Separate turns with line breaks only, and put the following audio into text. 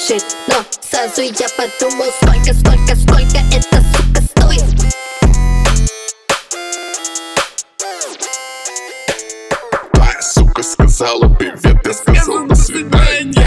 спешит, но сразу я подумал, сколько эта сука стоит.
Твоя сука сказала привет, я сказал до свидания.